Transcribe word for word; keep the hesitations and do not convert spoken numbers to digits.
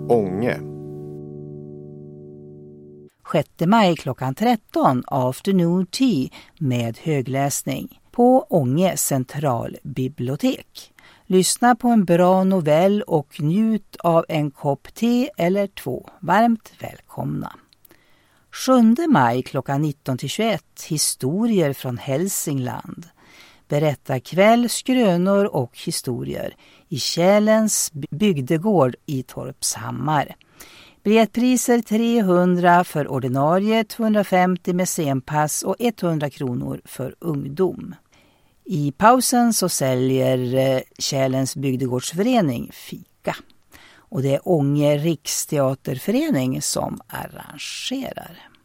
Ånge. sjätte maj klockan tretton, afternoon tea med högläsning på Ånge centralbibliotek. Lyssna på en bra novell och njut av en kopp te eller två. Varmt välkomna. sjunde maj klockan nitton till tjugoett, historier från Hälsingland. Berättarkväll, skrönor och historier i Kälens bygdegård i Torpshammar. Biljettpriser trehundra för ordinarie, tvåhundrafemtio med scenpass och hundra kronor för ungdom. I pausen så säljer Kälens bygdegårdsförening fika. Och det är Ånge riksteaterförening som arrangerar.